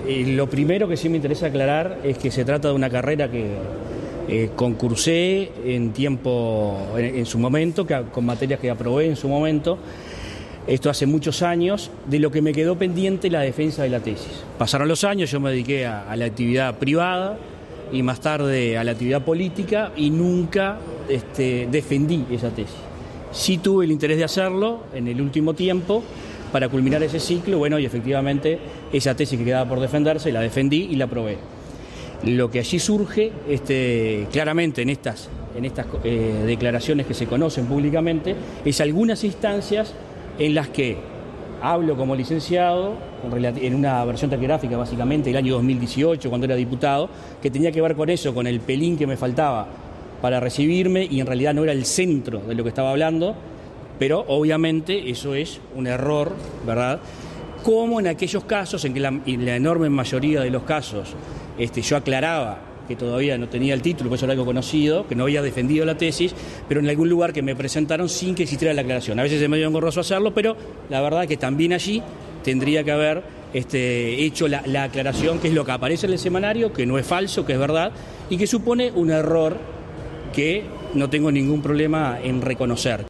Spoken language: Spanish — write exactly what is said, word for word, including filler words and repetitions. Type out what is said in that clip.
eh, lo primero que sí me interesa aclarar es que se trata de una carrera que eh, concursé en tiempo, en, en su momento, que, con materias que aprobé en su momento. Esto hace muchos años, de lo que me quedó pendiente la defensa de la tesis. Pasaron los años, yo me dediqué a, a la actividad privada y más tarde a la actividad política y nunca este, defendí esa tesis. Sí tuve el interés de hacerlo en el último tiempo para culminar ese ciclo, bueno, y efectivamente esa tesis que quedaba por defenderse la defendí y la aprobé. Lo que allí surge este, claramente en estas, en estas eh, declaraciones que se conocen públicamente es algunas instancias en las que hablo como licenciado, en una versión taquigráfica básicamente, el año dos mil dieciocho, cuando era diputado, que tenía que ver con eso, con el pelín que me faltaba para recibirme, y en realidad no era el centro de lo que estaba hablando, pero obviamente eso es un error, ¿verdad? Como en aquellos casos en que la, en la enorme mayoría de los casos este, yo aclaraba que todavía no tenía el título, pues eso era algo conocido, que no había defendido la tesis, pero en algún lugar que me presentaron sin que existiera la aclaración. A veces es medio engorroso hacerlo, pero la verdad es que también allí tendría que haber este, hecho la, la aclaración, que es lo que aparece en el semanario, que no es falso, que es verdad, y que supone un error que no tengo ningún problema en reconocer.